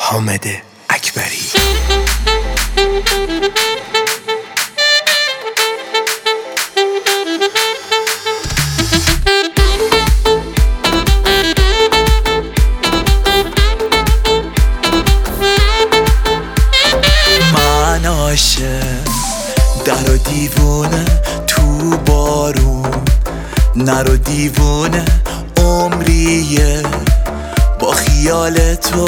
حامد اکبری. من عاشق در و دیوونه تو بارون، نر و دیوونه عمریه با خیال تو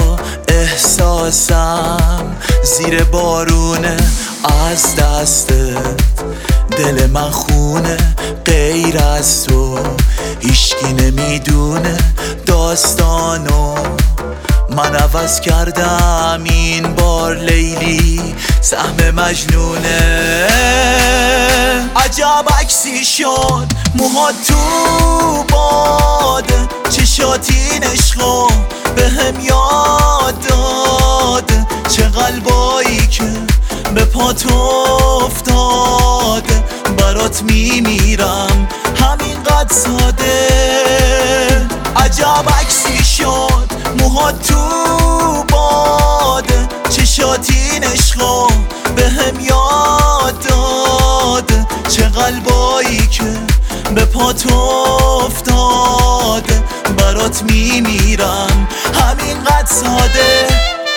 احساسم زیر بارونه. از دستت دل من خونه، غیر از تو هیچکی نمیدونه داستانو. من عوض کردم این بار لیلی سهم مجنونه. عجب عکسی شد موها تو باده، چشاتین عشقا بهم یاد داده، چه قلبایی که به پات افتاده. برات میمیرم همینقدر ساده. عجب عکسی شد موها تو باده، چشاتین عشقا بهم یاد داده، چه قلبایی که به پات افتاده. برات میمیرم همینقدر ساده.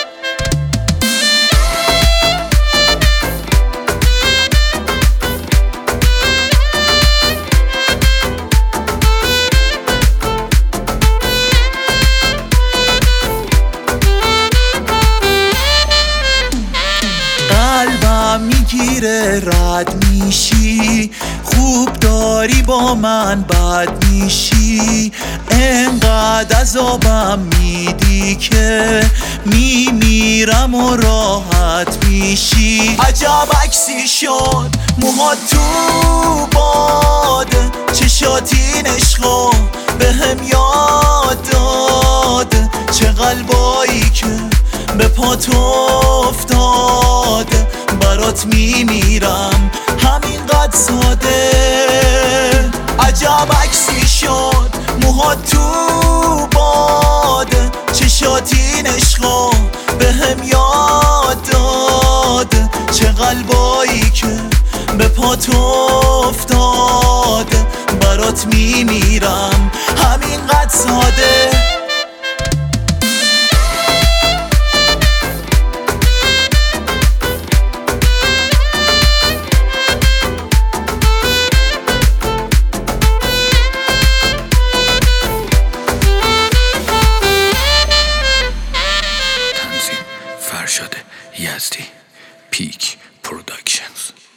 قلبم میگیره رد میشی، خوب داری با من بد میشی. انقدر عذابم میدی که میمیرم و راحت میشی. عجب عکسی شد موها تو باده، چشاتین عشقا بهم یاد داده، چه قلبایی که به پات افتاده. برات میمیرم همینقدر ساده. عجب عکسی شد موها تو باده، چشاتین عشقا بهم یاد داده، چه قلبایی که به پات افتاده. برات میمیرم همینقدر ساده. فرشاد یزدی، پیک پروداکشنز.